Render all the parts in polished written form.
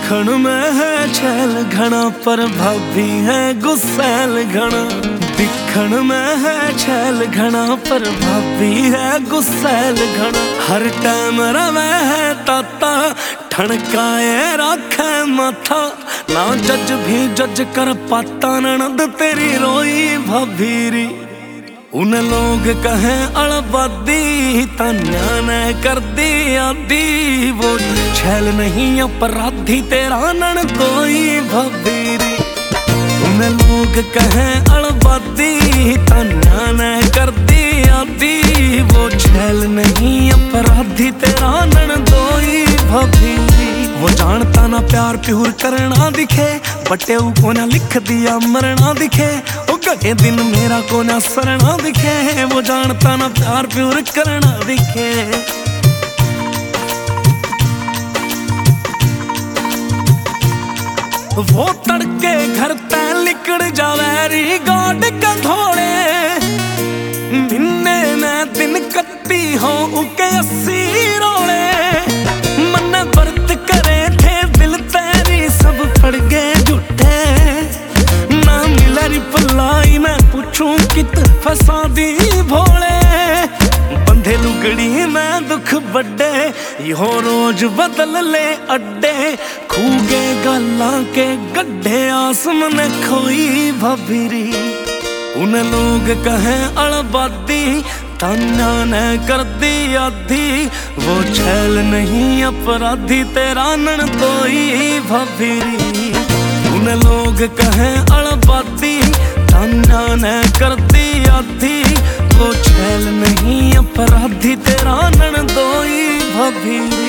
दिखण में है छैल घना पर भाभी है गुस्सैल घना। दिखण में है छैल घना पर भाभी है गुस्सैल घना। हर टाइम रवे है ताता ठणकाए राखे माथा। ना जज भी जज कर पाता ननद तेरी रोई भाभी री। उन लोग कहें अड़बादी तान्या ने कर दी आदि। वो छैल नहीं अपराधी तेरा ननदोई भाभी री। उन लोग कहें अड़बादी तान्या ने कर दी आदि। वो छैल नहीं अपराधी तेरा ननदोई भाभी री। वो जानता ना प्यार प्यूर करना दिखे बटे को ना लिख दिया मरना दिखे। कहे दिन मेरा को ना सरना दिखे। वो जानता ना प्यार प्यूर करना दिखे। वो तड़के घर ते निकल जावे री गाड का थोड़े। मिन्ने ने दिन कत्ती हो उके 80 रोले। मन व्रत करे थे दिल तेरी सब पड़ गए झूठे। ना मिला रिप्लाई मैं पूछूं कित फसा दी भोले। बंधे लुगड़ी में दुख बड्डे यो रोज बदल ले अड्डे। खूगे गाला के गड्ढे आसमान खोई भाभी री। उन लोग कहें अड़बादी तान्या ने कर दी आधी। वो छैल नहीं अपराधी तेरा ननदोई भाभी री। उन लोग कहें अड़बादी तान्या ने कर दी आधी। वो छैल नहीं अपराधी तेरा ननदोई भाभी री।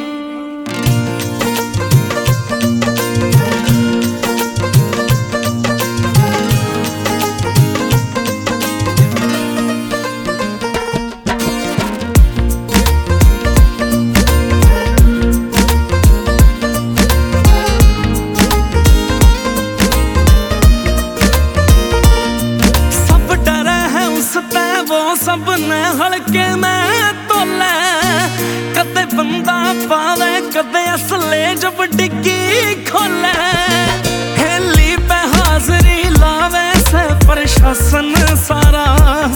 सब ने हल्के में तोले। कदे बंदा पावे कदे असले जब डिग्गी खोले। हेली पे हाजरी लावे से प्रशासन सारा।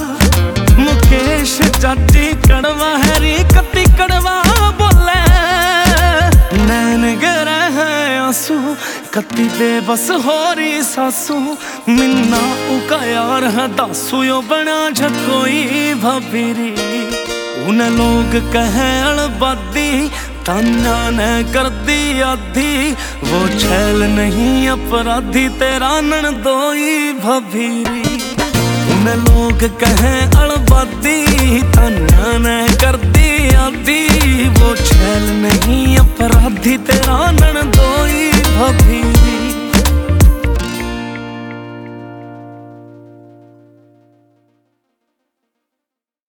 मुकेश जाटी कड़वा हैरी कति कड़वा बोले। नैन गिरे हैं आंसू कति बेबस हो रही सासू। मिन्ना उका यार है दासू यो बना झकोई भाभी री। उन लोग कहें अड़बादी तान्या ने कर दी आधी। वो छैल नहीं अपराधी तेरा ननदोई भाभी री। उन लोग कहें अड़बादी तान्या ने कर दी आधी। वो छैल नहीं अपराधी तेरा ननदोई भाभी।